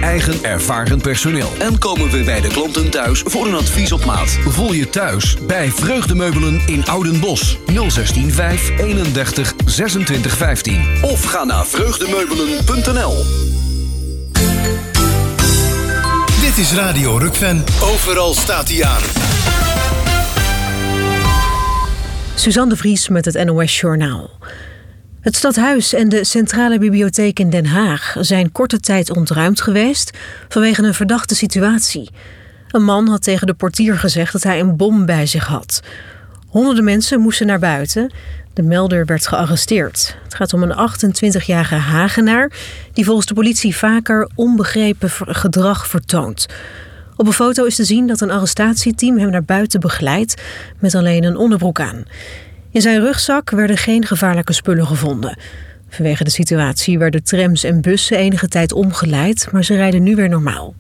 eigen ervaren personeel. En komen we bij de klanten thuis voor een advies op maat. Voel je thuis bij Vreugdemeubelen in Oudenbosch. 016 5 31 26 15. Of ga naar vreugdemeubelen.nl. Dit is Radio Rukven. Overal staat hij aan. Suzanne de Vries met het NOS Journaal. Het Stadhuis en de Centrale Bibliotheek in Den Haag zijn korte tijd ontruimd geweest vanwege een verdachte situatie. Een man had tegen de portier gezegd dat hij een bom bij zich had. Honderden mensen moesten naar buiten. De melder werd gearresteerd. Het gaat om een 28-jarige Hagenaar die volgens de politie vaker onbegrepen gedrag vertoont. Op een foto is te zien dat een arrestatieteam hem naar buiten begeleidt met alleen een onderbroek aan. In zijn rugzak werden geen gevaarlijke spullen gevonden. Vanwege de situatie werden trams en bussen enige tijd omgeleid, maar ze rijden nu weer normaal.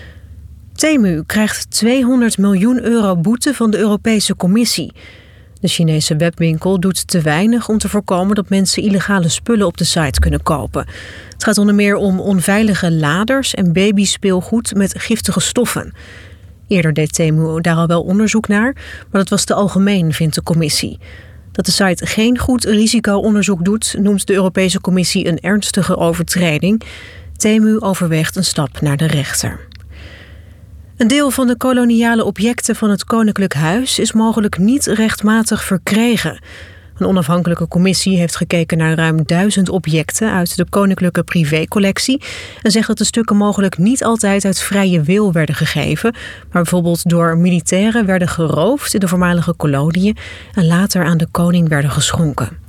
Temu krijgt 200 miljoen euro boete van de Europese Commissie. De Chinese webwinkel doet te weinig om te voorkomen dat mensen illegale spullen op de site kunnen kopen. Het gaat onder meer om onveilige laders en babyspeelgoed met giftige stoffen. Eerder deed Temu daar al wel onderzoek naar, maar dat was te algemeen, vindt de commissie. Dat de site geen goed risico-onderzoek doet, noemt de Europese Commissie een ernstige overtreding. Temu overweegt een stap naar de rechter. Een deel van de koloniale objecten van het Koninklijk Huis is mogelijk niet rechtmatig verkregen. Een onafhankelijke commissie heeft gekeken naar ruim 1000 objecten uit de koninklijke privécollectie en zegt dat de stukken mogelijk niet altijd uit vrije wil werden gegeven, maar bijvoorbeeld door militairen werden geroofd in de voormalige koloniën en later aan de koning werden geschonken.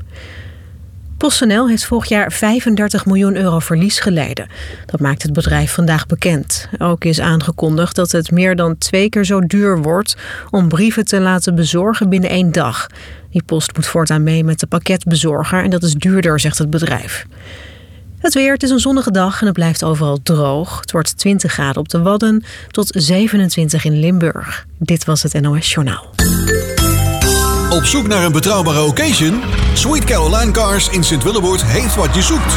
PostNL heeft vorig jaar 35 miljoen euro verlies geleden. Dat maakt het bedrijf vandaag bekend. Ook is aangekondigd dat het meer dan 2 keer zo duur wordt om brieven te laten bezorgen binnen 1 dag. Die post moet voortaan mee met de pakketbezorger en dat is duurder, zegt het bedrijf. Het weer, het is een zonnige dag en het blijft overal droog. Het wordt 20 graden op de Wadden tot 27 in Limburg. Dit was het NOS Journaal. Op zoek naar een betrouwbare occasion? Sweet Caroline Cars in Sint-Willeboord heeft wat je zoekt.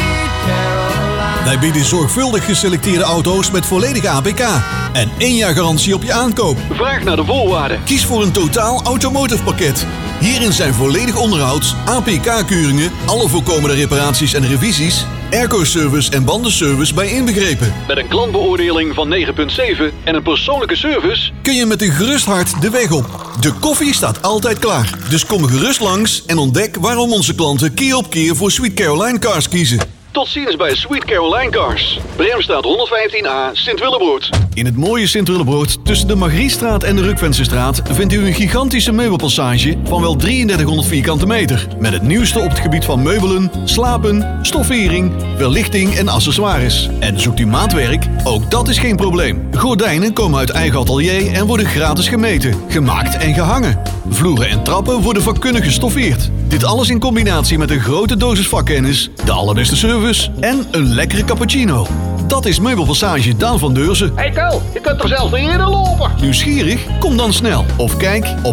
Wij bieden zorgvuldig geselecteerde auto's met volledige APK en 1 jaar garantie op je aankoop. Vraag naar de voorwaarden. Kies voor een totaal automotive pakket. Hierin zijn volledig onderhoud, APK-keuringen, alle voorkomende reparaties en revisies, airco-service en bandenservice bij inbegrepen. Met een klantbeoordeling van 9,7 en een persoonlijke service kun je met een gerust hart de weg op. De koffie staat altijd klaar. Dus kom gerust langs en ontdek waarom onze klanten keer op keer voor Sweet Caroline Cars kiezen. Tot ziens bij Sweet Caroline Cars. Bremstraat 115A, Sint-Willebroord. In het mooie Sint-Willebroord, tussen de Margriestraat en de Rukvensestraat, vindt u een gigantische meubelpassage van wel 3300 vierkante meter. Met het nieuwste op het gebied van meubelen, slapen, stoffering, verlichting en accessoires. En zoekt u maatwerk? Ook dat is geen probleem. Gordijnen komen uit eigen atelier en worden gratis gemeten, gemaakt en gehangen. Vloeren en trappen worden vakkundig gestoffeerd. Dit alles in combinatie met een grote dosis vakkennis, de allerbeste service en een lekkere cappuccino. Dat is Meubelpassage Daan van Deurzen. Hey Kel, je kunt er zelfs niet eerder lopen. Nieuwsgierig? Kom dan snel. Of kijk op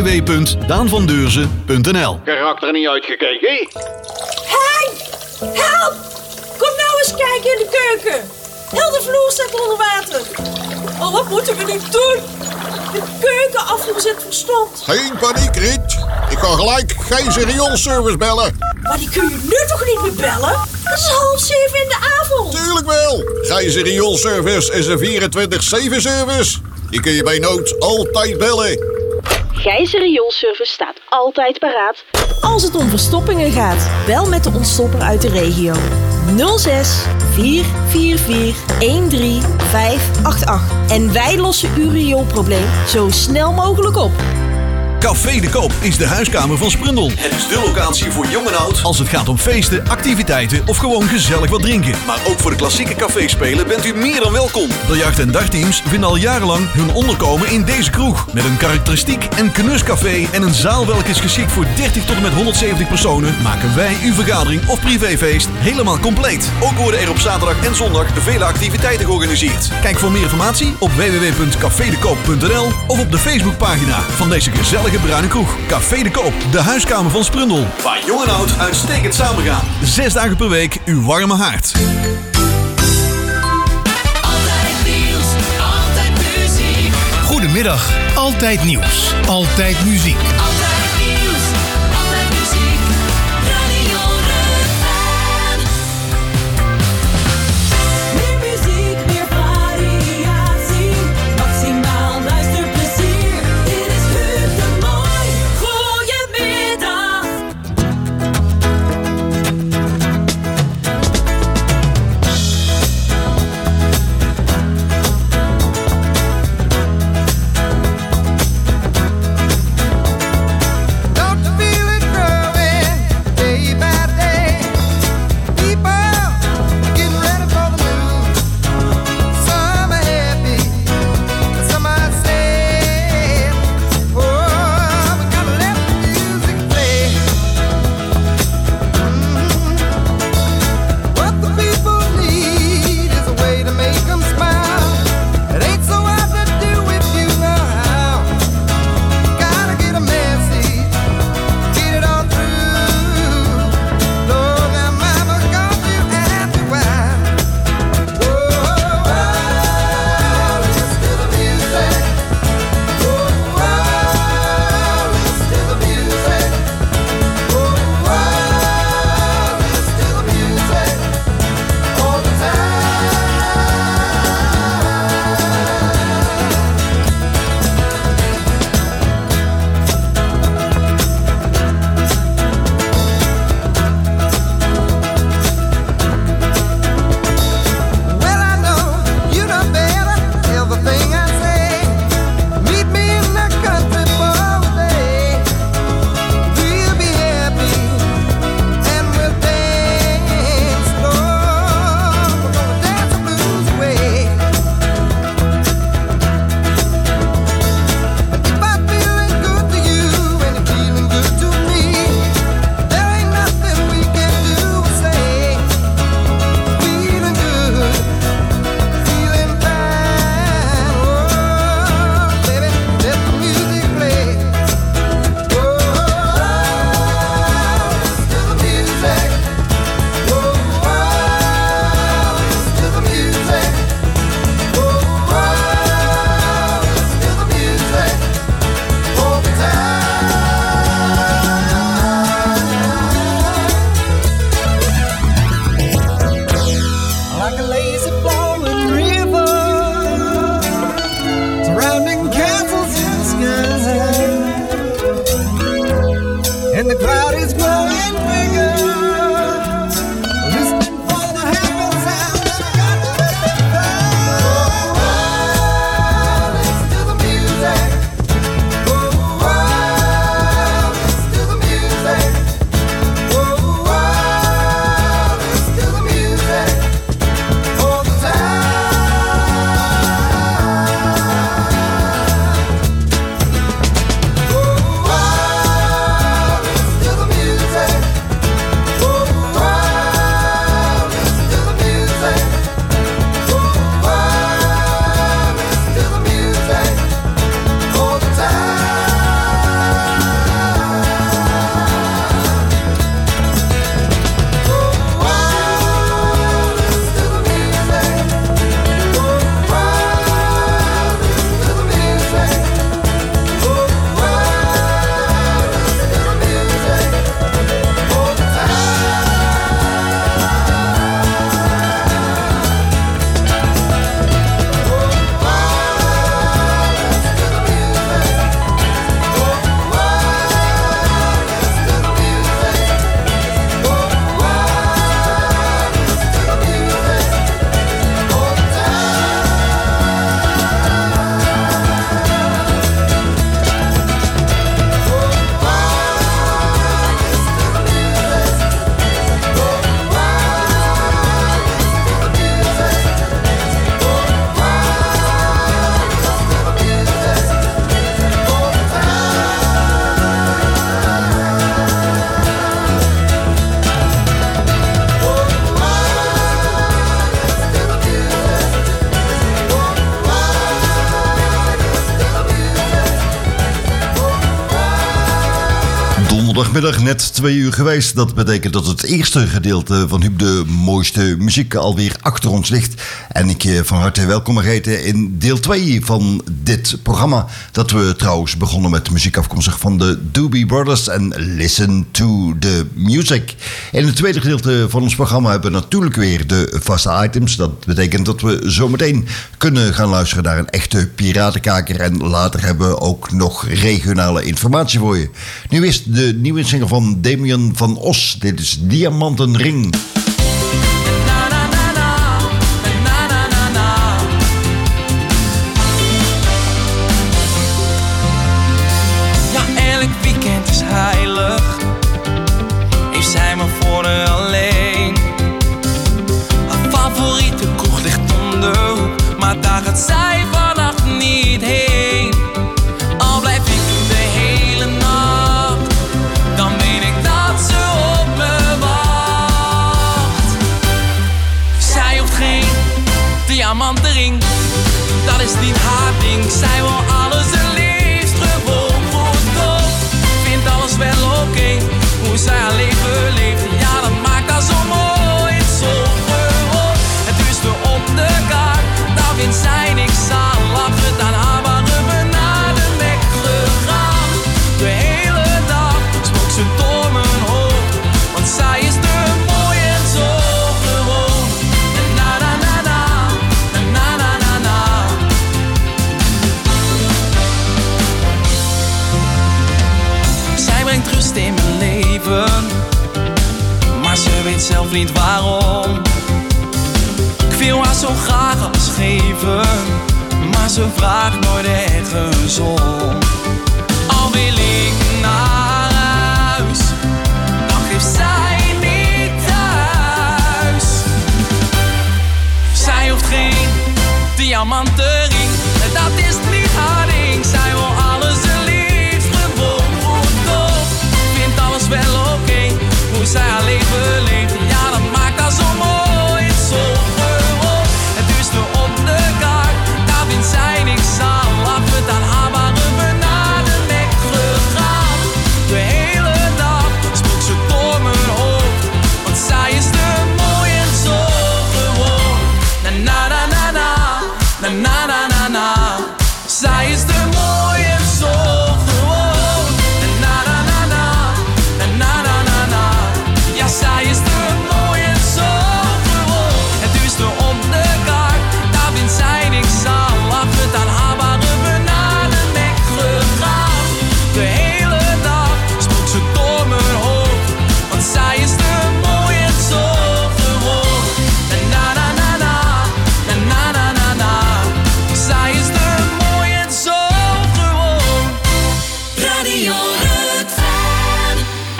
www.daanvandeurzen.nl. Karakter niet uitgekeken, hé? Hey! Help! Kom nou eens kijken in de keuken. Heel de vloer staat onder water. Oh, wat moeten we nu doen? De keukenafvoer zit verstomd. Geen paniek, Riet. Ik ga gelijk Gijzer rioolservice bellen. Maar die kun je nu toch niet meer bellen? Het is 6:30 in de avond. Tuurlijk wel. Gijzer rioolservice is een 24/7 service. Die kun je bij nood altijd bellen. Gijzer rioolservice staat altijd paraat. Als het om verstoppingen gaat, bel met de ontstopper uit de regio. 06 444 13588. En wij lossen uw rioolprobleem zo snel mogelijk op. Café de Koop is de huiskamer van Sprundel. Het is de locatie voor jong en oud als het gaat om feesten, activiteiten of gewoon gezellig wat drinken. Maar ook voor de klassieke caféspelen bent u meer dan welkom. Biljart- en dartteams vinden al jarenlang hun onderkomen in deze kroeg. Met een karakteristiek en knuscafé en een zaal welke is geschikt voor 30 tot en met 170 personen, maken wij uw vergadering of privéfeest helemaal compleet. Ook worden er op zaterdag en zondag vele activiteiten georganiseerd. Kijk voor meer informatie op www.cafedekoop.nl of op de Facebookpagina van deze gezellige bruine kroeg. Café de Koop, de huiskamer van Sprundel. Waar jong en oud uitstekend samengaan. 6 dagen per week uw warme haard. zaterdagmiddag. Altijd nieuws. Altijd muziek. Altijd nieuws, altijd muziek. Radio Rukven. Meer muziek, meer variatie. Maximaal luisterplezier. Dit is Huub de Mooi. Goedemiddag. Zondagmiddag net 2 uur geweest. Dat betekent dat het eerste gedeelte van Huub de mooiste muziek alweer achter ons ligt. En ik je van harte welkom mag heten in deel 2 van dit programma. Dat we trouwens begonnen met muziek afkomstig van de Doobie Brothers en Listen to the Music. In het tweede gedeelte van ons programma hebben we natuurlijk weer de vaste items. Dat betekent dat we zometeen kunnen gaan luisteren naar een echte piratenkaker. En later hebben we ook nog regionale informatie voor je. Nu is de nieuwe single van Damian van Os. Dit is Diamantenring. Ja, elk weekend is heilig. Heeft zij me voor haar alleen. Haar favoriete kroeg ligt om de hoek, maar daar gaat zij vannacht niet heen. Al blijf ik de hele nacht, dan weet ik dat ze op me wacht. Zij hoeft geen diamantenring, dat is niet haar ding. Zij wil alles en liefst gewoon goedkoop. Vindt alles wel oké, hoe zij haar leven leeft. Ja, dat maakt haar zo mooi, zo gewoon. Het duurste op de kaart, daar vindt zij niks aan. Lachen aan haar waren we naar de nek gegaan. De hele dag spook ze door mijn hoofd, want zij is te mooi en zo gewoon. Na na na na, na na na na. Zij brengt rust in mijn leven, maar ze weet zelf niet waarom. Ik wil haar zo graag alles geven, maar ze vraagt nooit ergens om. Al wil ik naar huis, dan geeft zij niet thuis. Zij hoeft geen diamantenring, dat is niet haar ding. Zij wil alles en liefst gewoon goedkoop. Vindt alles wel oké, hoe zij haar leven leeft. Ja, dat maakt haar zo mooi, zo gewoon. Het duurste op de kaart, daar vindt zij niks aan. Lachend aan haar waren we naar de nek gegaan. De hele dag spook ze door mijn hoofd, want zij is te mooi en zo gewoon. Na na na na na, na na na na na. Zij is te mooi en zo gewoon. Na na na na, na na na na na. Ja, zij is te mooi en zo gewoon. Het duurste op de kaart, daar vindt zij niks aan. Lachend aan haar waren we naar de nek gegaan. De hele dag spook ze door mijn hoofd, want zij is te mooi en zo gewoon. Na na na na, na na na na na. Zij is te mooi en zo gewoon. Radio Rukvan.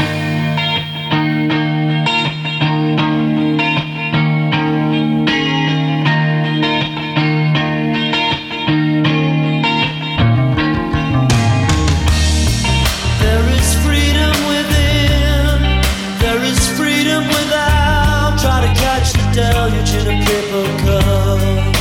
There is freedom within, there is freedom without. Try to catch the deluge in a paper cup.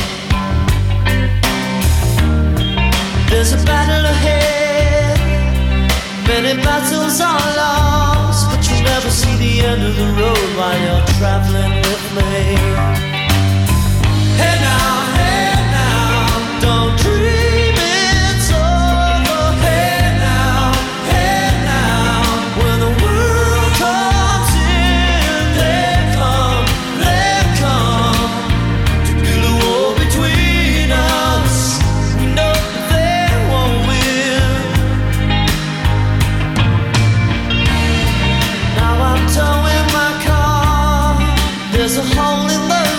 There's a battle ahead, many battles are lost, but you'll never see the end of the road while you're traveling with me. Hey now, don't dream it's over. Hey now, when the world comes in, they come to build a wall between us. We know that they won't win. Now I'm towing my car, there's a hole in the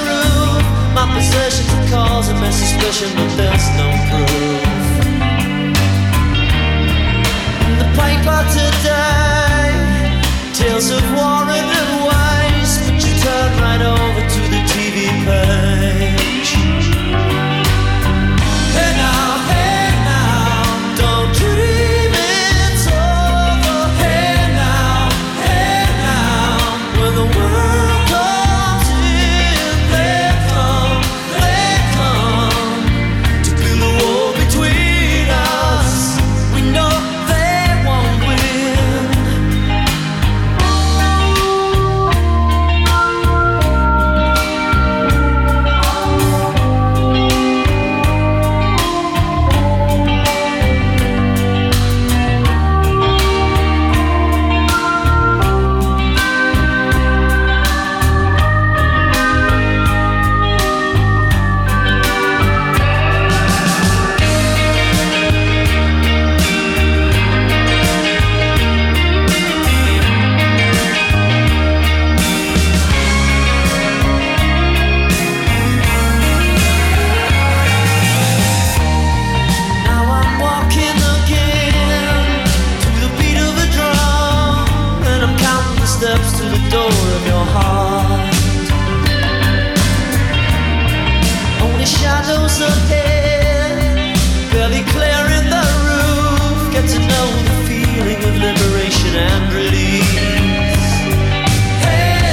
shadows ahead, barely clearing the roof. Get to know the feeling of liberation and release. Hey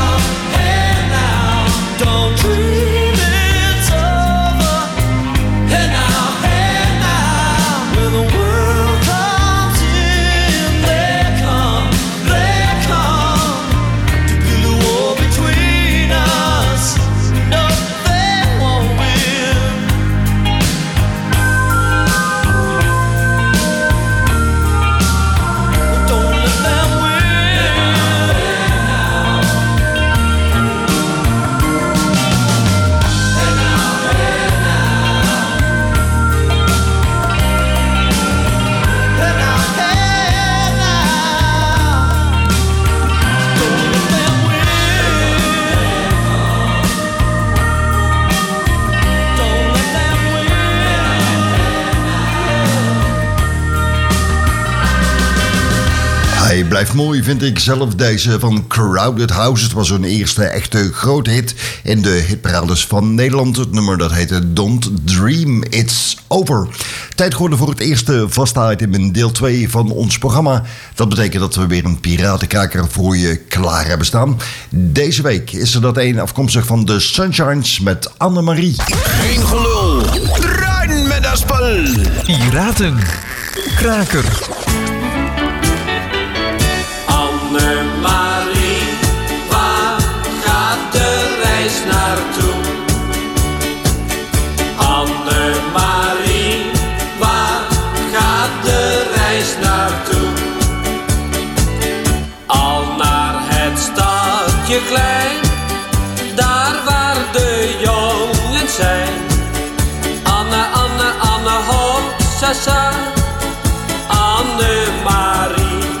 now, don't dream it's over. Hey now, when the world comes in, they come to build a wall between us. No, they won't win. Don't let them win. Hey Hij blijft mooi, vind ik zelf, deze van Crowded House. Het was hun eerste echte grote hit in de hitparades van Nederland. Het nummer dat heette Don't Dream It's Over. Tijd geworden voor het eerste vaste item in deel 2 van ons programma. Dat betekent dat we weer een piratenkraker voor je klaar hebben staan. Deze week is er dat een afkomstig van de Sunshines met Annemarie. Geen gelul, druin met dat spul. Piratenkraker. Annemarie, waar gaat de reis naartoe? Annemarie, waar gaat de reis naartoe? Al naar het stadje klein, daar waar de jongens zijn. Anne, Anne, Anne, hop, sasa, Annemarie.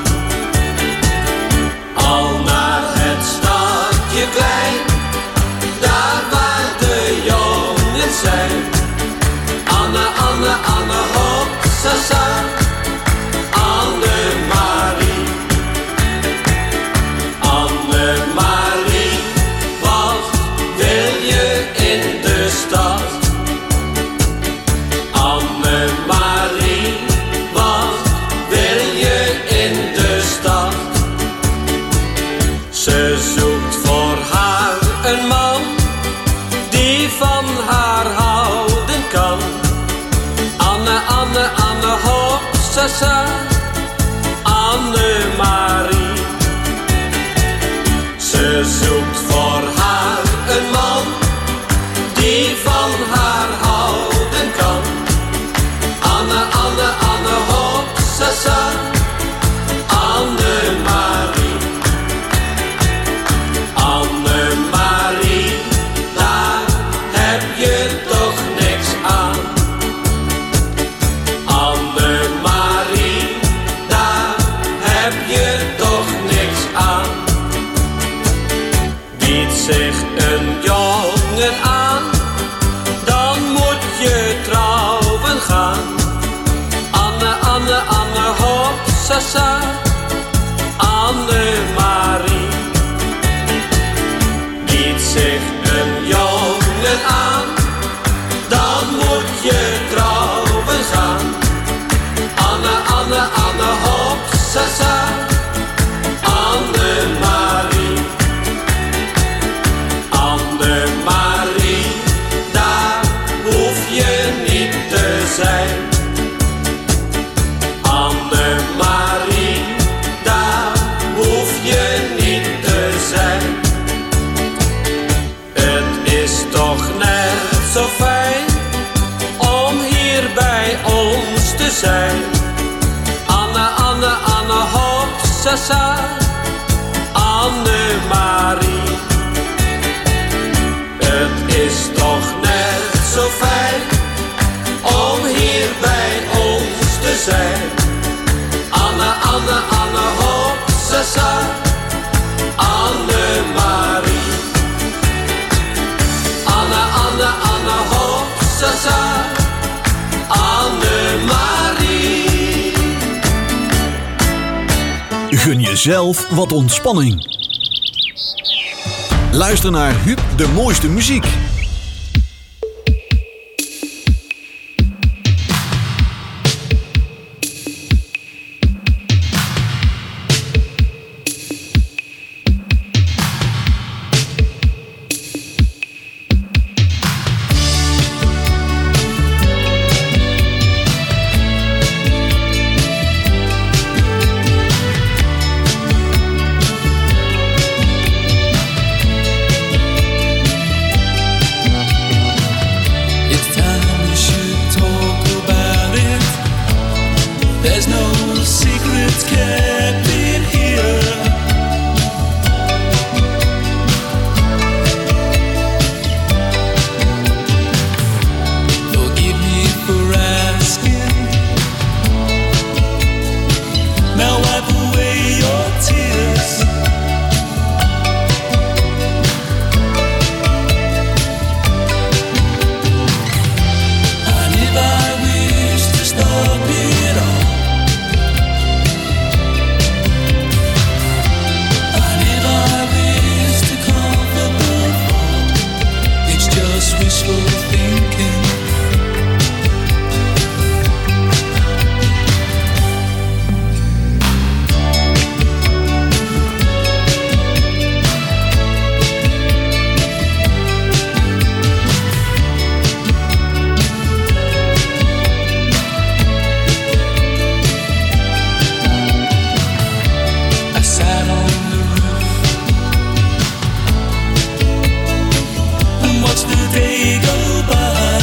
Al naar het stadje klein, daar waar de jongens zijn. Anne, Anne, Anne, hop, sasa, Annemarie. Annemarie, wat wil je in de stad? Annemarie, wat wil je in de stad? Ze zoekt voor haar een man die van haar houden kan. Anne, Anne, Anne, hop, sasa, Annemarie. Ze zoekt voor haar een man die van haar houden kan. Anne, Anne, Anne, hop, sasa, Annemarie. Annemarie, daar heb je toch niks aan. Annemarie, daar heb je toch niks aan. Biedt zich een jongen aan, dan moet je trouwen gaan. Anne, Anne, Anne, hop, sasa, Annemarie. Biedt zich een jongen aan, dan moet je trouwen gaan. Anne, Anne, Anne, hop, sasa, Annemarie. Annemarie, daar hoef je niet te zijn. Annemarie, daar hoef je niet te zijn. Het is toch net zo fijn om hier bij ons te zijn. Anne, Anne, Anne, hop, sasa, Annemarie. Het is toch net zo fijn om hier bij ons te zijn. Anne, Anne, Anne, hop, sasa, Annemarie. Anne, Anne, Anne, hop, sasa, Annemarie. Gun jezelf wat ontspanning. Luister naar Huub de mooiste muziek. kept it here. Forgive me for asking. Now wipe away your tears. And if I wish to stop it all, and if I wish to comfort the fall, it's just wishful thinking. I sat on the roof and watched the day go by.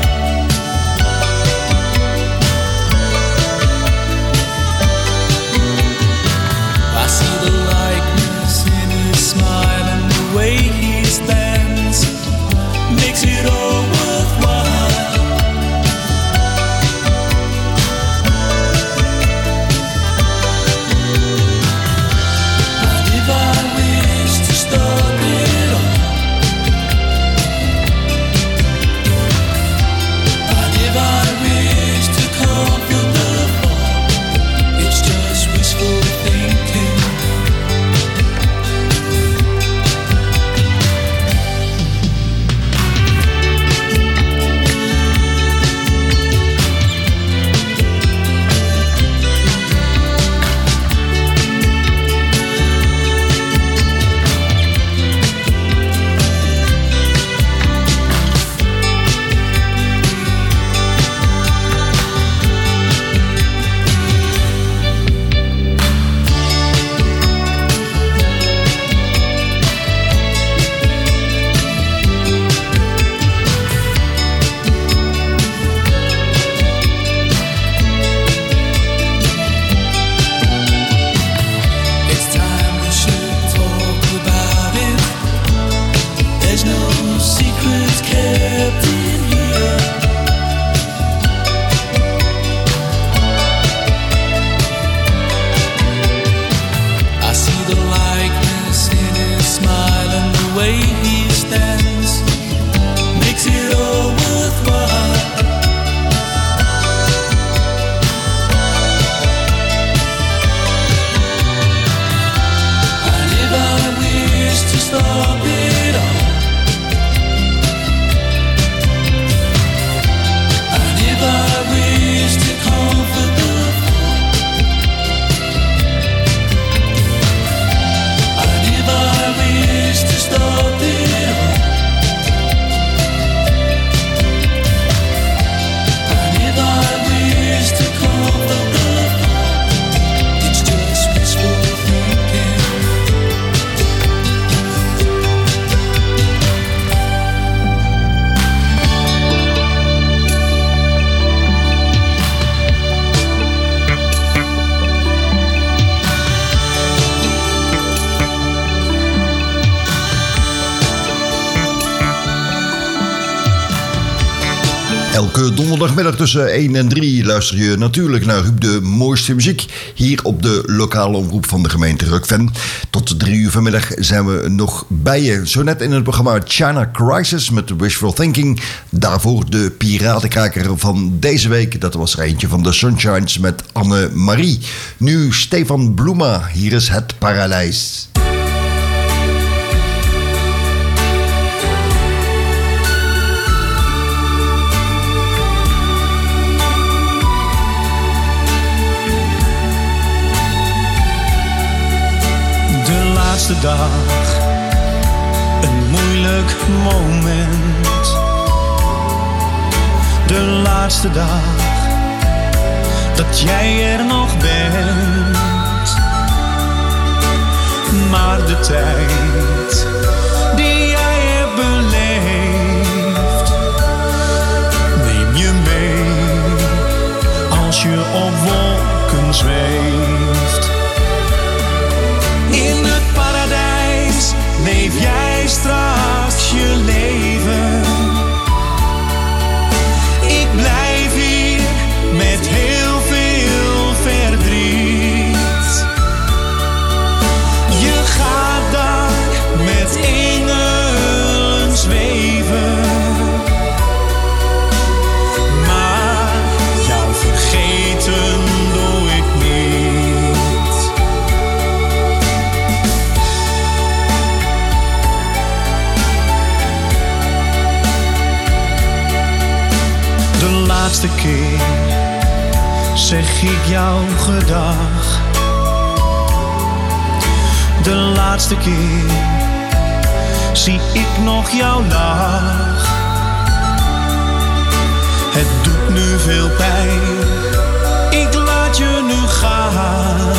I see the likeness in his smile and the way he stands makes it all worthwhile. And if I wish to stop it all, and if I wish to comfort the fall, it's just wishful thinking. It's time we should talk about it. There's no secrets kept in here. I see the likeness in his smile and the way he stands makes it all worthwhile. And if I wish to stop it all, and if I wish to comfort the fall, and if I wish to stop it all, and if I wish to comfort the fall, it's just wishful thinking. Elke donderdagmiddag tussen 1 en 3 luister je natuurlijk naar Huub de mooiste muziek. Hier op de lokale omroep van de gemeente Rukven. Tot 3 uur vanmiddag zijn we nog bij je. Zo net in het programma China Crisis met Wishful Thinking. Daarvoor de piratenkraker van deze week. Dat was er eentje van de Sunshines met Anne-Marie. Nu Stefan Bloema. Hier is Het Paradijs. laatste dag een moeilijk moment. De laatste dag dat jij er nog bent. Maar de tijd die jij hebt beleefd, neem je mee als je op wolken zweeft. De laatste keer zeg ik jou gedag. De laatste keer zie ik nog jouw lach. Het doet nu veel pijn, ik laat je nu gaan.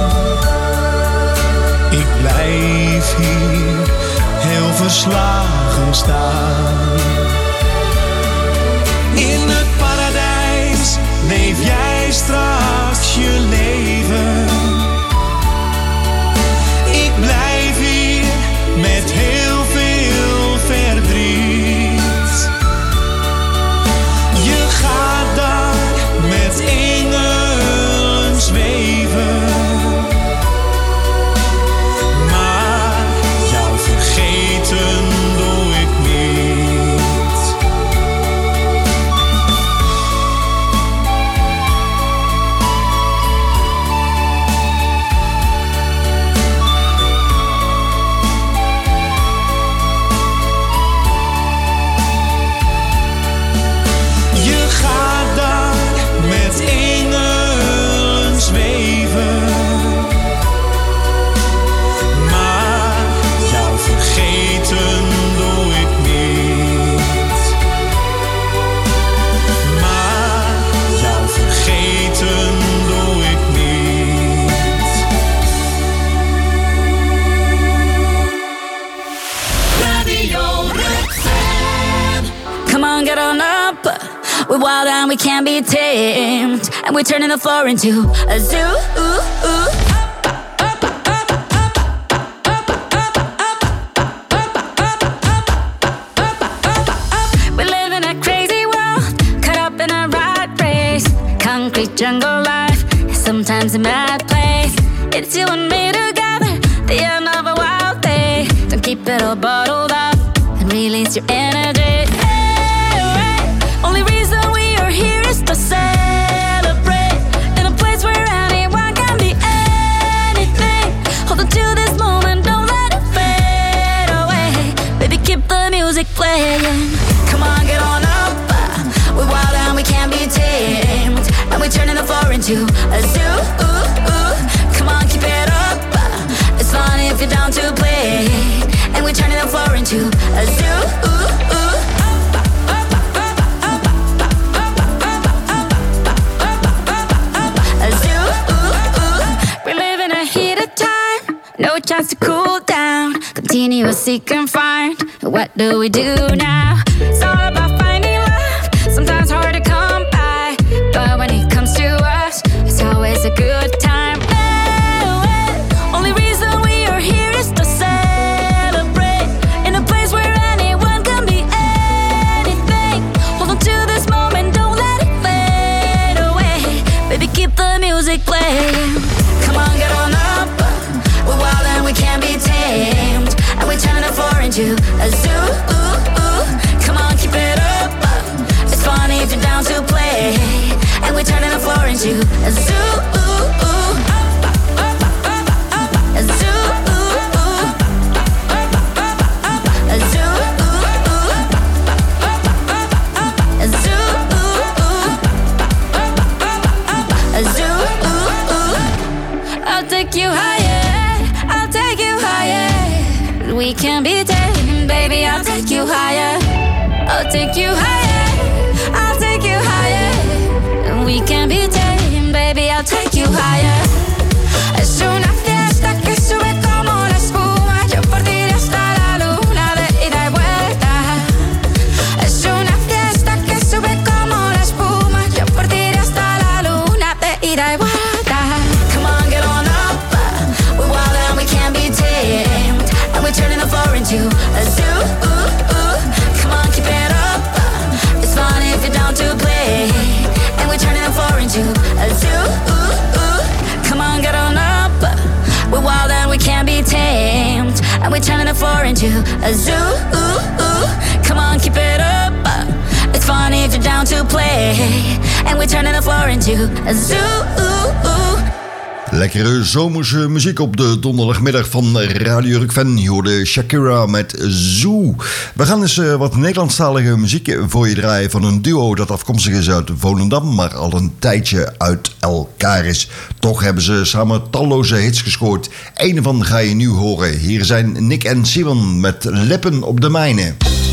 Ik blijf hier heel verslagen staan. In het paradijs leef jij straks je leven. Ik blijf hier met heel veel verdriet. Je gaat daar met engelen zweven. Maar jou vergeten doe ik niet. We're wild and we can't be tamed, and we're turning the floor into a zoo. We live in a crazy world, caught up in a rat race. Concrete jungle life, sometimes a mad place. It's you and me together, the end of a wild day. Don't keep it all bottled up and release your energy. Only reason we are here is to celebrate in a place where anyone can be anything. Hold on to this moment, don't let it fade away. Baby, keep the music playing. Come on, get on up. We're wild and we can't be tamed, and we're turning the floor into a zoo. Come on, keep it up. It's fun if you're down to play, and we're turning the floor into a zoo. No chance to cool down, continue seek and find. What do we do now? It's all about finding love, sometimes hard to come by, but when it comes to us, it's always a good time. Only reason we are here is to celebrate in a place where anyone can be anything. Hold on to this moment, don't let it fade away. Baby, keep the music playing. Come on, get on up. We're wild and we can't be tamed, and we're turning the floor into a zoo. Come on, keep it up. It's funny if you're down to play, and we're turning the floor into a zoo. A zoo. A zoo. A zoo. A zoo. I'll take you higher. Take you higher. We can be tamed, baby. I'll take you higher. I'll take you higher. I'll take you higher. We can be tamed, baby. I'll take you higher. Es una fiesta que sube como la espuma. Yo por ti iré hasta la luna de ida y vuelta. Es una fiesta que sube como la espuma. Yo por ti iré hasta la luna de ida y vuelta. Come on, get on up. We're wild and we can't be tamed, and we're turning the floor into a zoo. Come on, keep it up. It's fun if you're down to play, and we're turning the floor into a zoo. Come on, get on up. We're wild and we can't be tamed, and we're turning the floor into a zoo. Come on, keep it up. It's fun if you're down to play, and we're turning the floor into a zoo. Lekkere zomerse muziek op de donderdagmiddag van Radio Rock-fan. Je hoorde Shakira met Zoo. We gaan eens wat Nederlandstalige muziek voor je draaien van een duo dat afkomstig is uit Volendam, maar al een tijdje uit elkaar is. Toch hebben ze samen talloze hits gescoord. Eén ervan ga je nu horen. Hier zijn Nick en Simon met Lippen op de Mijne.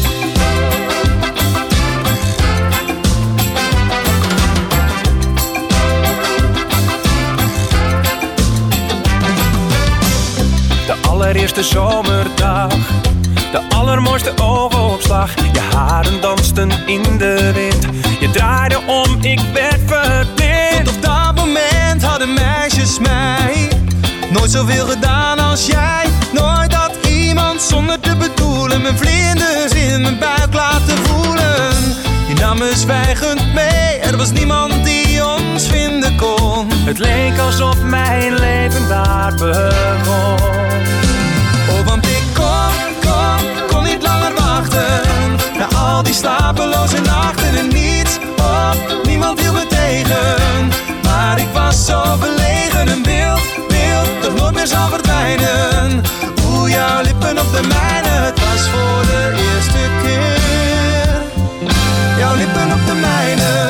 Allereerste zomerdag, de allermooiste oogopslag. Je haren dansten in de wind, je draaide om, ik werd verblind. Tot op dat moment hadden meisjes mij nooit zoveel gedaan als jij. Nooit had iemand zonder te bedoelen mijn vlinders in mijn buik laten voelen. Je nam me zwijgend mee, er was niemand die ons vinden kon. Het leek alsof mijn leven daar begon. Oh, want ik kon niet langer wachten. Na al die slapeloze nachten en niets op, niemand hield me tegen. Maar ik was zo verlegen, een beeld dat nooit meer zal verdwijnen. Hoe jouw lippen op de mijne, het was voor de eerste keer. Jouw lippen op de mijne.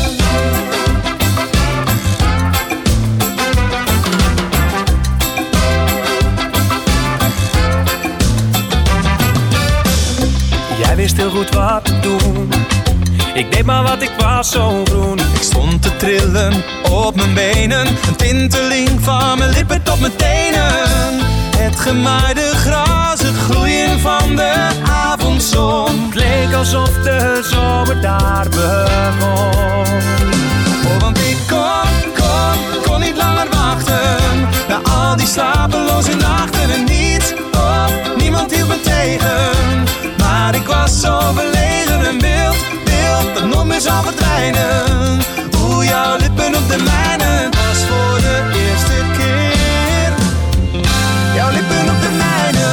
Jij wist heel goed wat te doen. Ik deed maar wat, ik was zo groen. Ik stond te trillen op mijn benen. Een tinteling van mijn lippen tot mijn tenen. Het gemaaide gras, het gloeien van de avondzon. Het leek alsof de zomer daar begon. Oh, want ik kon niet langer wachten. Na al die slapeloze nachten en niets op, niemand hield me tegen. Maar ik was zo verlegen, een beeld dat nooit meer zal verdwijnen. Hoe jouw lippen op de mijne, was voor de eerste keer. Jouw lippen op de mijne.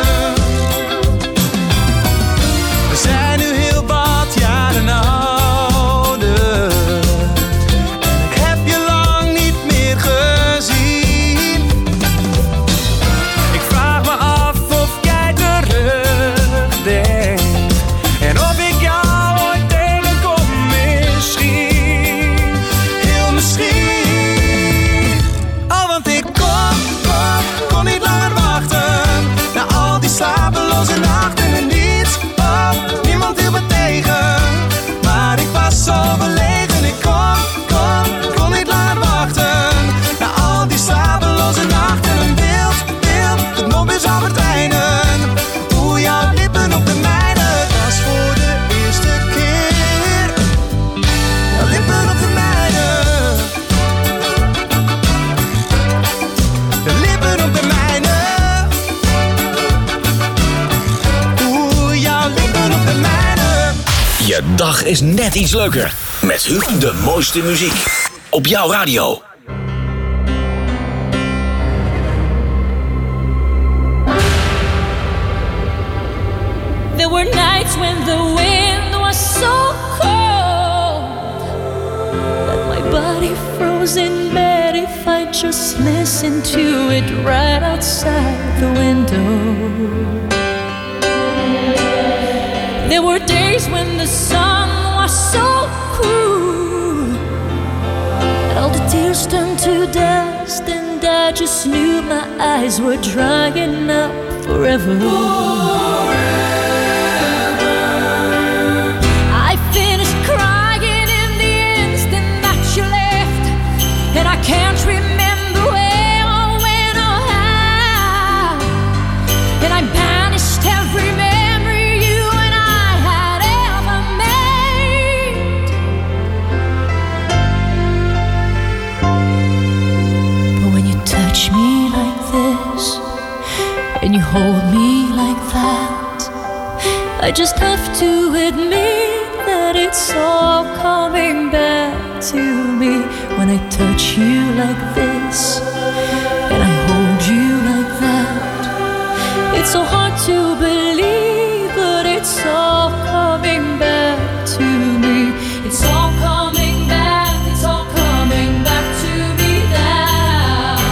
We zijn nu heel wat jaren ouder. En ik heb je lang niet meer gezien. Ik vraag me af of jij terugdenkt. En of ik jou ooit tegenkom, misschien. Heel misschien. Oh, want ik kon niet langer wachten. Na al die slapeloze nachten en niets op, niemand hield me tegen. Maar ik was zo verlegen, ik kon niet langer wachten. Na al die slapeloze nachten, een beeld dat nooit meer zal verdwijnen. Hoe jouw lippen op de mijne, het was voor de eerste keer. Jouw lippen op de mijne. De lippen op de mijne. Oeh, jouw lippen op de mijne. Je dag is net iets leuker met Huub de mooiste muziek op jouw radio. There were nights when the wind was so cold that my body froze in bed if I just listened to it right outside the window. There were days when the sun was so cruel that all the tears turned to dust, and I just knew my eyes were drying up forever. I finished crying in the instant that you left, and I can't remember where or when or how, and I banished every memory you and I had ever made. But when you touch me like this and you hold me like that, I just have to admit that it's all coming back to me. When I touch you like this and I hold you like that, it's so hard to believe, but it's all coming back to me. It's all coming back, it's all coming back to me now.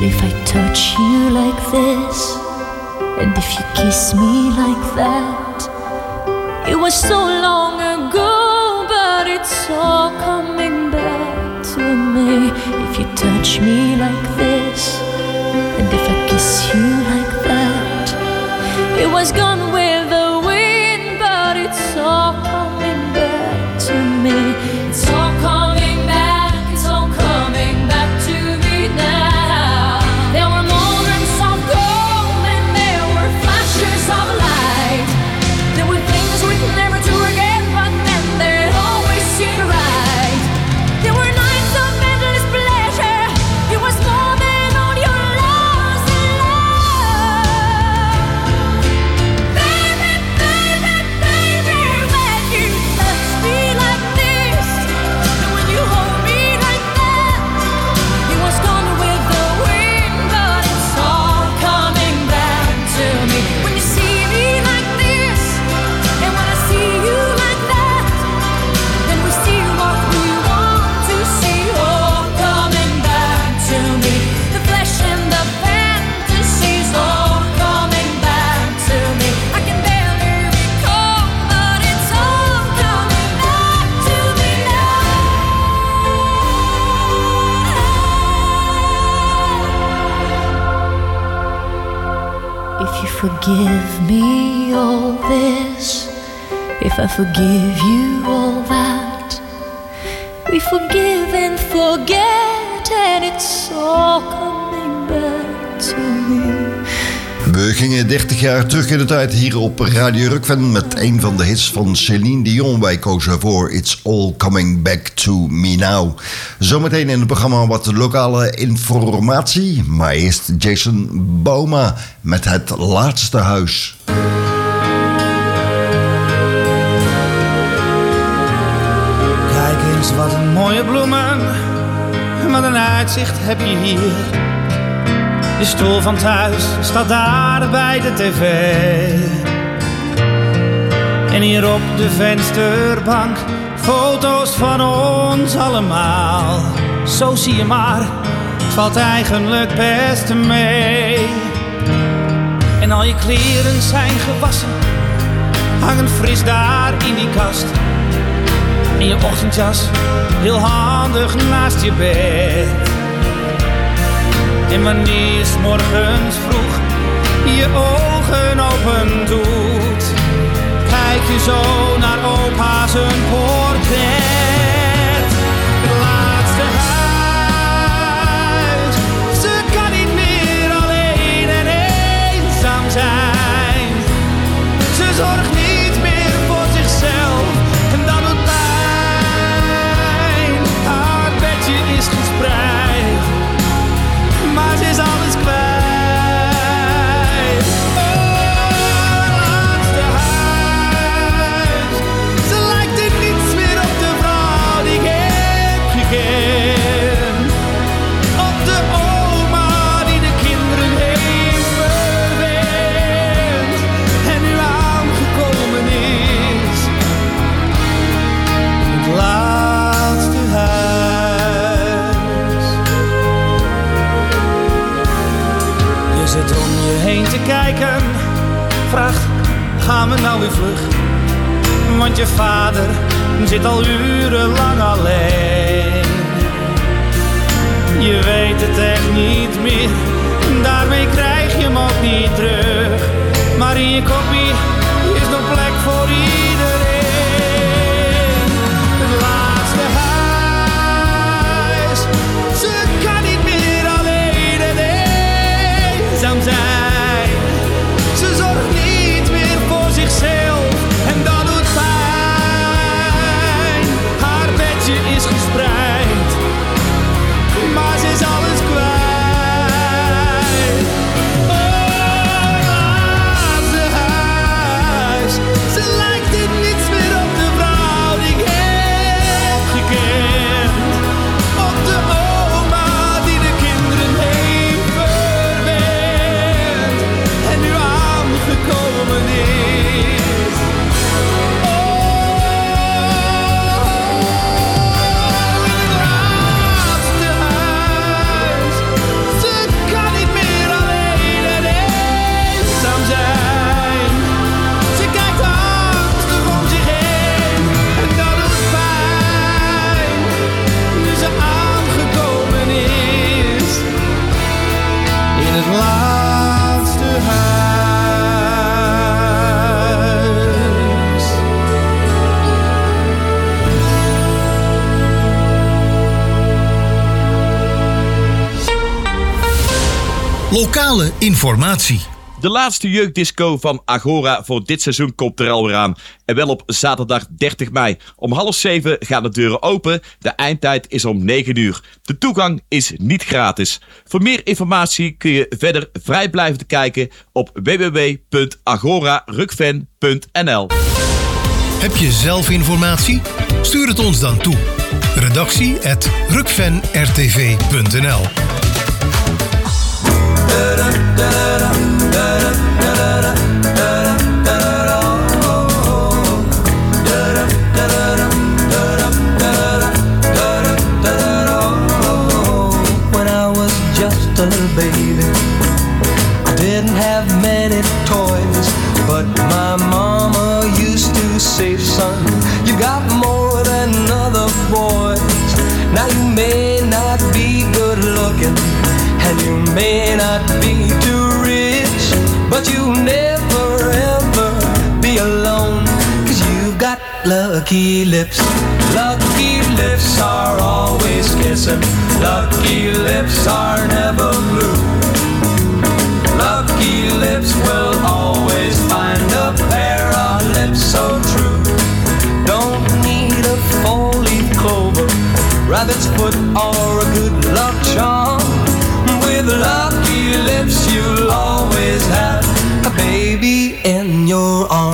if I touch you like this, and if you kiss me like that. It was so long ago, but it's all coming back to me. If you touch me like this, and if I kiss you like that. It was gone with the wind, but it's all coming back to me. It's all coming back, it's all coming back to me now. There were moments of gold and there were flashes of light. There were things we'd never do again, but then they'd always seem right. There were nights of endless pleasure. It was more than all your lost in love. Baby, baby, baby, when you touch me like this, and when you hold me like that, it was gone with the wind, but it's all coming back to me. When you see me like this, and when I see you like that, then we see what we want to see, all coming back to me. The flesh and the fantasies, all coming back to me. I can barely recall, but it's all coming back to me now. If you forgive me all this, if I forgive you all that, we forgive and forget, and it's all coming back to me. We gingen 30 jaar terug in de tijd hier op Radio Rukven met een van de hits van Céline Dion. Wij kozen voor It's All Coming Back to Me Now. Zometeen in het programma wat lokale informatie, maar eerst Jason Boma met Het Laatste Huis. Kijk eens wat een mooie bloemen, wat een uitzicht heb je hier. Je stoel van thuis staat daar bij de tv. En hier op de vensterbank foto's van ons allemaal. Zo zie je maar, het valt eigenlijk best mee. En al je kleren zijn gewassen, hangen fris daar in die kast. En je ochtendjas heel handig naast je bed. En wanneer je 's morgens vroeg je ogen open doet, kijk je zo naar opa zijn portret. Het laatste huis, ze kan niet meer alleen en eenzaam zijn. Ze zorgt niet meer voor zichzelf en dat doet pijn. Haar bedje is gespreid, maar ze is alles kwijt. Oh, laatste huis. Ze lijkt in niets meer op de vrouw die ik heb gekend. Op de oma die de kinderen heeft verwend en nu aangekomen is. Het laatste huis. Je zit om je heen te kijken, vraagt, gaan we nou weer vlug? Want je vader zit al urenlang alleen. Je weet het echt niet meer, daarmee krijg je hem ook niet terug. Maar in je koppie is nog plek voor iedereen. Het laatste huis, ze kan niet meer alleen en eenzaam zijn. Ze zorgt niet meer voor zichzelf en dat doet pijn. Haar bedje is gespreid, maar ze is alles kwijt. Oh, laatste huis, ze lijkt in Lokale informatie. De laatste jeugddisco van Agora voor dit seizoen komt er alweer aan. En wel op zaterdag 30 mei. Om 6:30 gaan de deuren open. De eindtijd is om 9 uur. De toegang is niet gratis. Voor meer informatie kun je verder vrijblijvend kijken op www.agorarukven.nl. Heb je zelf informatie? Stuur het ons dan toe. Redactie@rukvenrtv.nl. When I was just a little baby, I didn't have many toys, but my mama used to say, son, you got more than other boys. Now you may not be good looking, and you may not be too rich, but you'll never ever be alone, 'cause you've got lucky lips. Lucky lips are always kissing. Lucky lips are never blue. Lucky lips will always find a pair of lips so true. Don't need a four-leaf clover, rabbit's foot or a good luck charm. With lucky lips you'll always have a baby in your arms.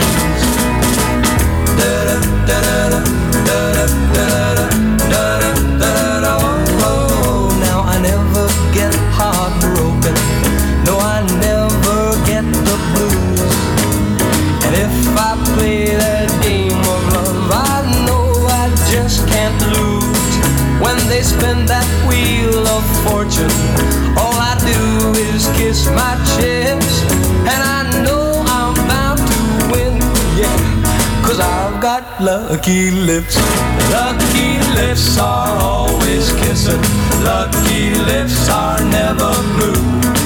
Oh, now I never get heartbroken. No, I never get the blues. And if I play that game of love, I know I just can't lose. When they spin that wheel of fortune, all I do is kiss my chips, and I know I'm bound to win, yeah, 'cause I've got lucky lips. Lucky lips are always kissing. Lucky lips are never blue.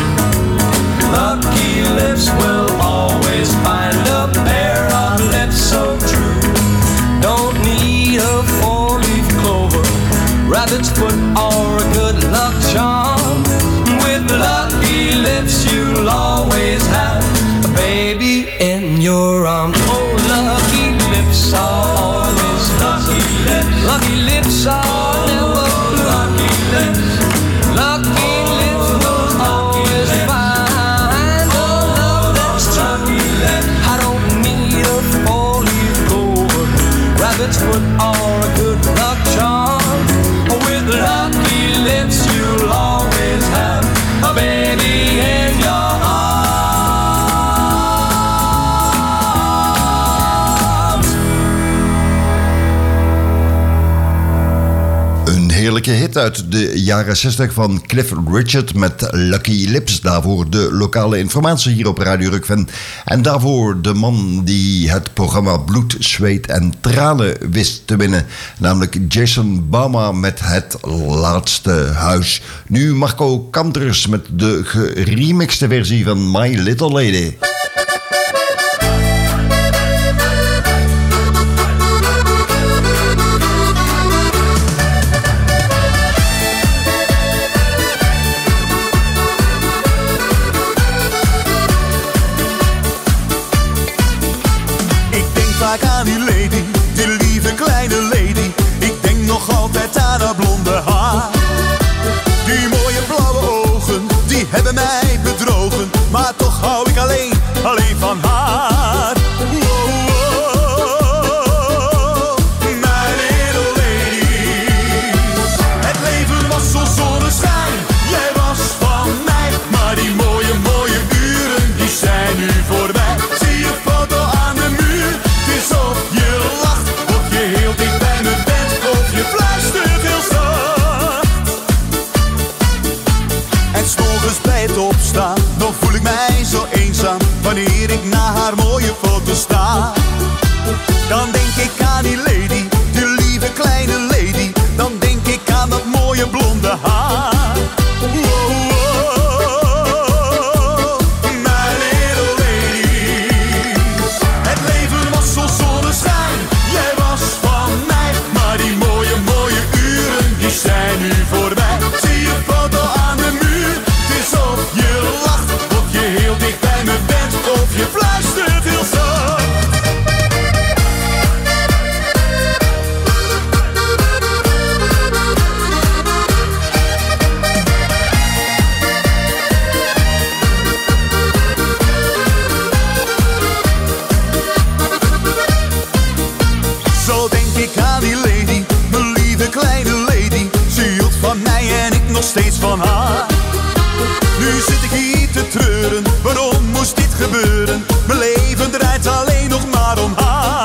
Lucky lips will always find a pair of lips so true. Don't need a four-leaf clover, rabbit's foot or a good luck charm. With lucky lips you'll always have a baby in your arms. Oh, lucky lips are always lucky lips. Lucky lips are never blue. Lucky lips. Lucky lips will always find a love that's true. I don't need a four-leaf clover, rabbit's foot or a good luck charm. With lucky lips you'll always have a baby in your arms. Een heerlijke hit uit de jaren 60 van Cliff Richard met Lucky Lips. Daarvoor de lokale informatie hier op Radio Rukven. En daarvoor de man die het programma Bloed, Zweet en Tranen wist te winnen. Namelijk Jason Bama met Het Laatste Huis. Nu Marco Kanters met de geremixte versie van My Little Lady. Aan die lady, die lieve kleine lady. Ik denk nog altijd aan haar blonde haar. Die mooie blauwe ogen, die hebben mij bedrogen. Maar toch hou ik alleen van haar. Oh, oh, oh, my little lady. Het leven was zo zonneschijn, jij was van mij. Maar die mooie uren, die zijn nu voorbij. Zie je foto aan de muur, het is of je lacht, of je heel dicht bij me bent, of je fluistert heel zacht. En 's morgens bij het opstaan, dan voel ik mij zo eenzaam. Wanneer ik naar haar mooie foto sta, dan denk ik aan die lady, die lieve kleine lady. Dan denk ik aan dat mooie blonde haar. Oh, oh, oh, my little lady. Het leven was zo zonneschijn, jij was van mij. Maar die mooie uren, die zijn nu voorbij. Zie je foto aan de muur, het is of je lacht. steeds van haar. Nu zit ik hier te treuren, waarom moest dit gebeuren? Mijn leven draait alleen nog maar om haar.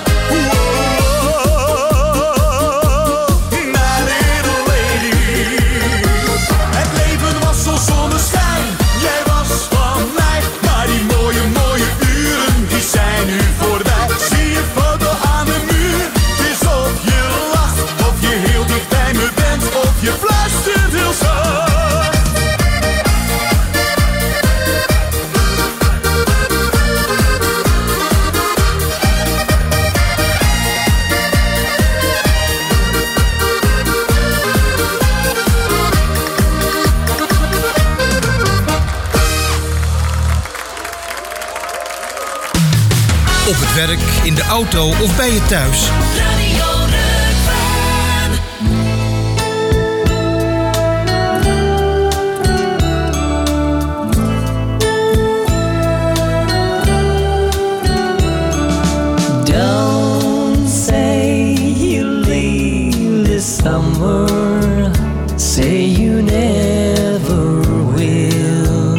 Op het werk, in de auto of bij je thuis. Radio Rukven. Don't say you leave this summer. Say you never will.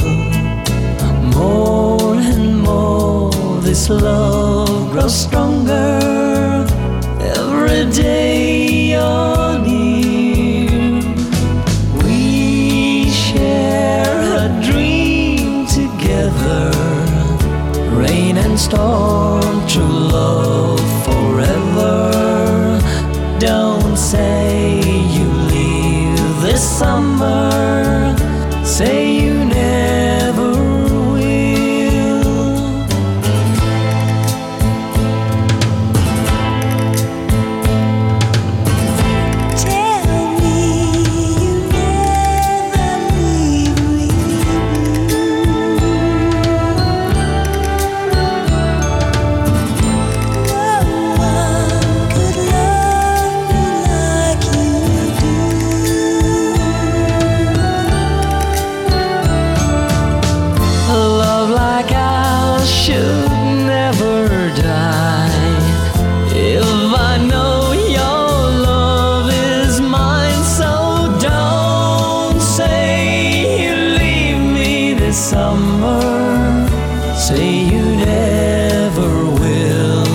More and more this love grows stronger every day you're near. We share a dream together, rain and storm, true love forever. Don't say you leave this summer, say you never will. Tell me you never leave me. No one could love me like you do. A love like ours should never die. If I know your love is mine, so don't say you leave me this summer. Say you never will.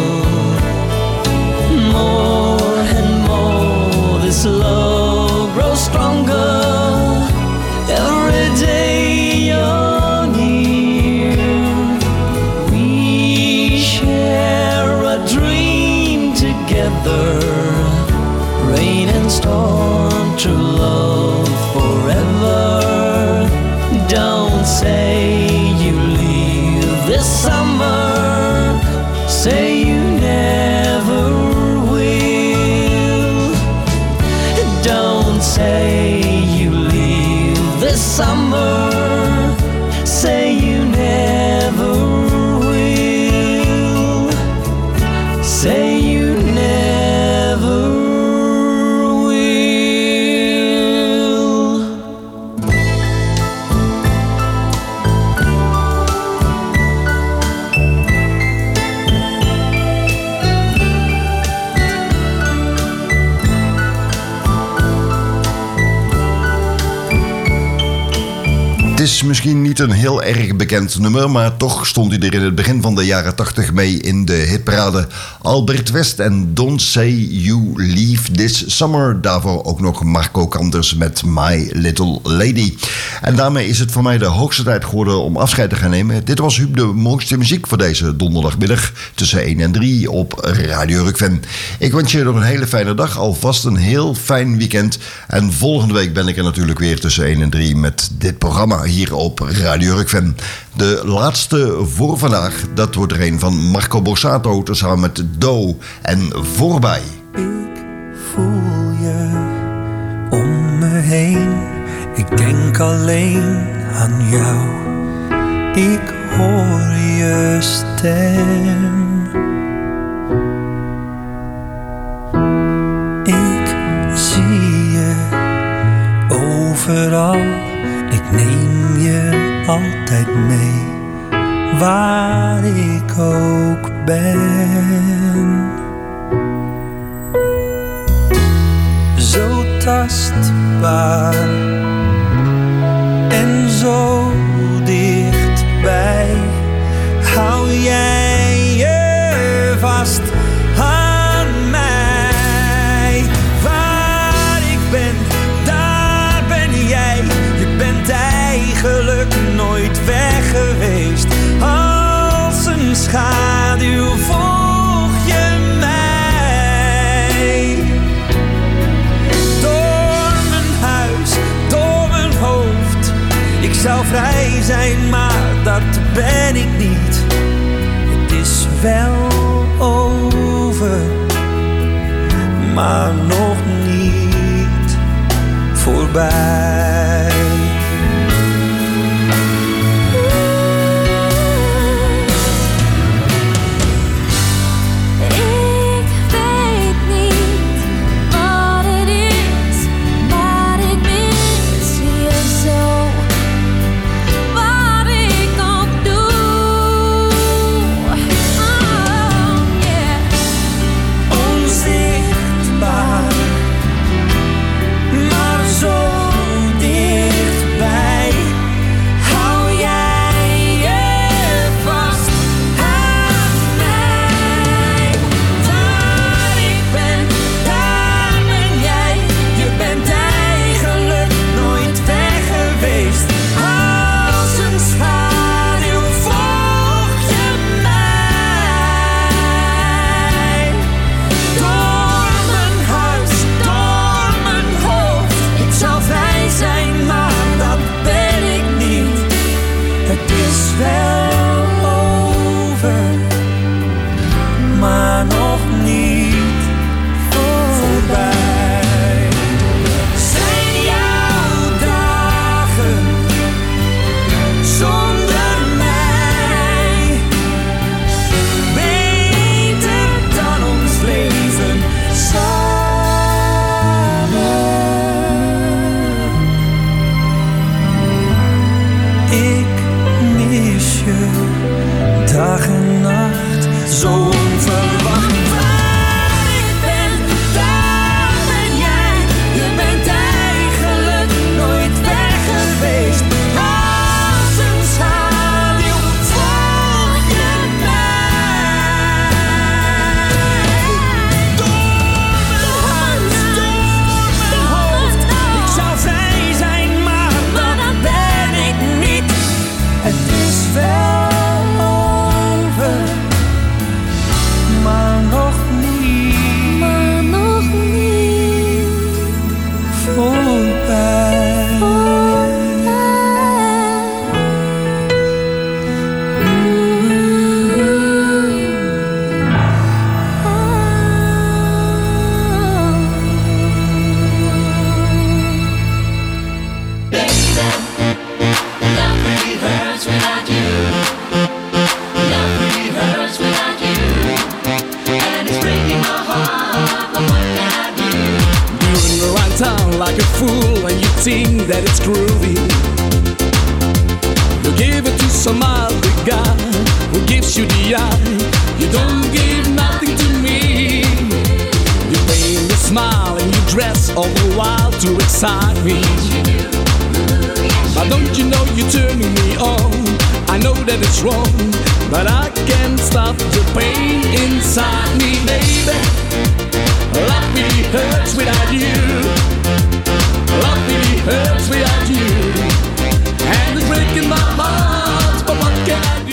More and more this love grows stronger every day you're near. We share a dream together, rain and storm, true love forever. Don't say you leave this summer, say you never will. Don't say you leave this summer, say you never will. Say you never will. Het is misschien niet een heel erg bekend nummer, maar toch stond hij er in het begin van de jaren 80 mee in de hitparade. Albert West en Don't Say You Leave This Summer. Daarvoor ook nog Marco Kanders met My Little Lady. En daarmee is het voor mij de hoogste tijd geworden om afscheid te gaan nemen. Dit was Huub de mooiste muziek voor deze donderdagmiddag tussen 1 en 3 op Radio Rukven. Ik wens je nog een hele fijne dag, alvast een heel fijn weekend. En volgende week ben ik er natuurlijk weer tussen 1 en 3 met dit programma hier op Radio Rukven. De laatste voor vandaag, dat wordt er een van Marco Borsato tezamen met Do en Voorbij. Voel je om me heen, ik denk alleen aan jou. Ik hoor je stem. Ik zie je overal, ik neem je altijd mee, waar ik ook ben. Zo tastbaar zou vrij zijn, maar dat ben ik niet. Het is wel over, maar nog niet voorbij. That it's groovy. You give it to some other guy who gives you the eye. You don't give nothing to me. You paint your smile and you dress all the while to excite me. But don't you know you're turning me on? I know that it's wrong, but I can't stop the pain inside me, baby. Love really hurts without you. Love really hurts without you. And it's breaking my heart, but what can I do?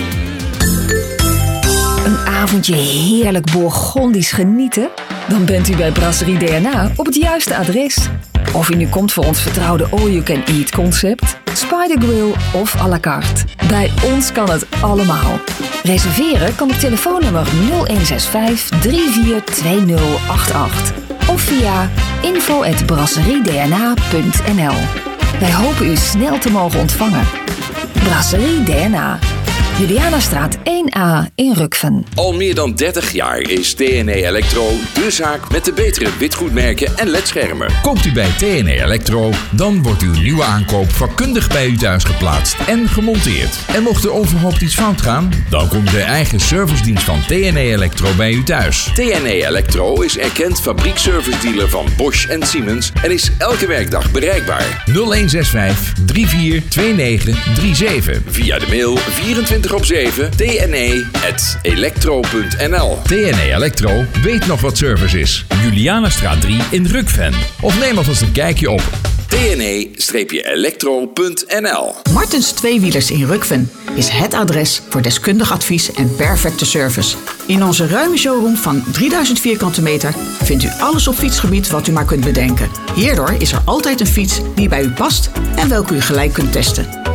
Een avondje heerlijk Bourgondisch genieten? Dan bent u bij Brasserie DNA op het juiste adres. Of u nu komt voor ons vertrouwde all-you-can-eat concept, Spider Grill of à la carte. Bij ons kan het allemaal. Reserveren kan op telefoonnummer 0165 342088 of via info@brasseriedna.nl. Wij hopen u snel te mogen ontvangen. Brasserie DNA. Julianastraat 1A in Rukven. Al meer dan 30 jaar is TNE Electro de zaak met de betere witgoedmerken en ledschermen. Koopt u bij TNE Electro, dan wordt uw nieuwe aankoop vakkundig bij u thuis geplaatst en gemonteerd. En mocht er onverhoopt iets fout gaan, dan komt de eigen servicedienst van TNE Electro bij u thuis. TNE Electro is erkend fabriekservice-dealer van Bosch en Siemens en is elke werkdag bereikbaar. 0165 342937. Via de mail 24/7 tne@electro.nl. TNE Electro weet nog wat service is. Julianastraat 3 in Rukven. Of neem alvast een kijkje op tne-electro.nl. Martens Tweewielers in Rukven is het adres voor deskundig advies en perfecte service. In onze ruime showroom van 3000 vierkante meter vindt u alles op fietsgebied wat u maar kunt bedenken. Hierdoor is er altijd een fiets die bij u past en welke u gelijk kunt testen.